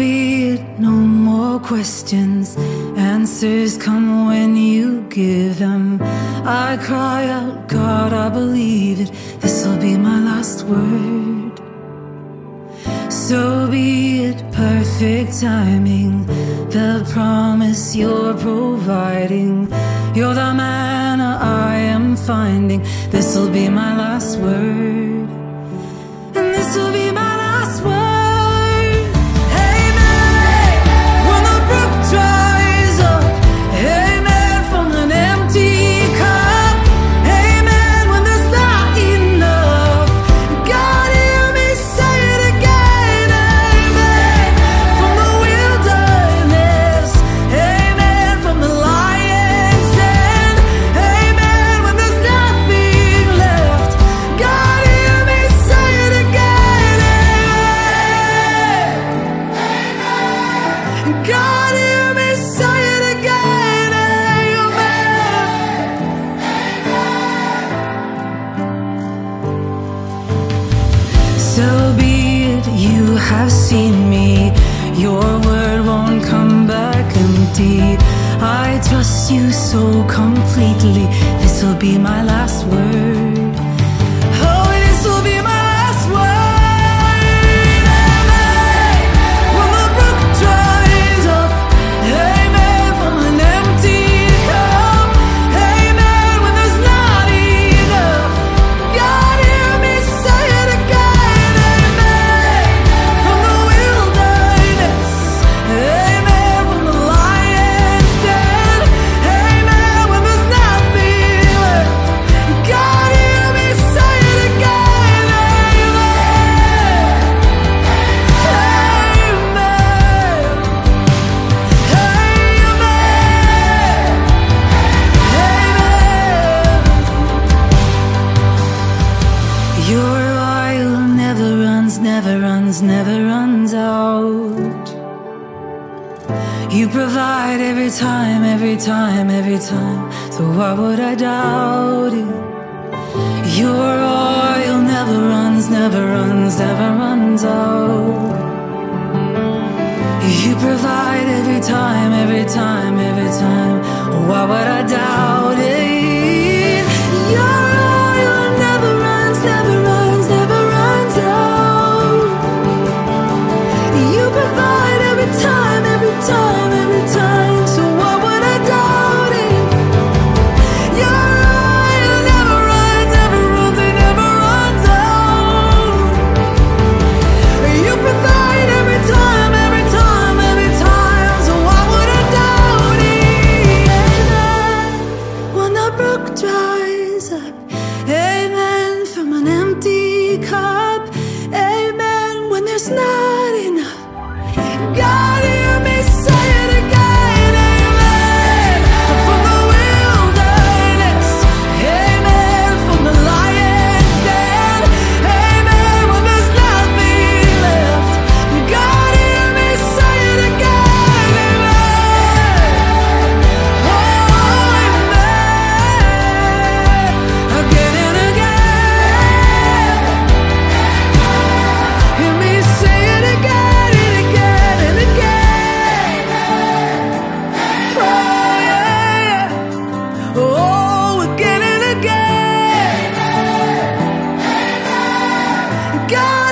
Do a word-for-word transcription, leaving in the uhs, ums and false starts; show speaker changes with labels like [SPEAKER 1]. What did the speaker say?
[SPEAKER 1] be it, no more questions. Answers come when you give them. I cry out, God, I believe it. This'll be my last word. So be it, perfect timing. The promise you're providing. You're the manna I am finding. This'll be my last word. And this'll be my last word. Amen. When the brook dries up. Amen. From an empty cup. Amen. When there's not enough. God, hear me say it again. Amen. From the wilderness. Amen. From the lion's den. Amen. When there's nothing left. God, hear me say it again. Amen. God, hear me say it again. Amen. So be it, you have seen me. Your word won't come back empty. I trust you so completely. This'll be my last word. Oh, this'll be my last word. Amen. When the brook dries up. Amen. From an empty cup. Amen. When there's not enough. God, hear me say it again. Amen. From the wilderness. Amen. From the lion's den. Amen. When there's nothing left. God, hear me say it again. Amen. Amen. Amen. Your oil never runs, never runs, never runs out. You provide every time, every time, every time. So why would I doubt it? Your oil never runs, never runs, never runs out. You provide every time, every time, every time. Why would I doubt it? Your oil never runs, never runs, never runs out. You provide every time, every time, every time. So why would I doubt it? Your oil never runs, never runs, it never runs out. You provide every time, every time, every time. So why would I doubt it? Amen. When the brook dries up. Amen. From an empty cup. Amen. When there's not enough. God, hear me say it again. Amen. From the wilderness. Amen. From the lion's den. Amen. When there's nothing left. God, hear me say it again. Amen. Oh, amen. Again and again. Hear me say it again and again and again. Oh, yeah. Oh, again and again. God,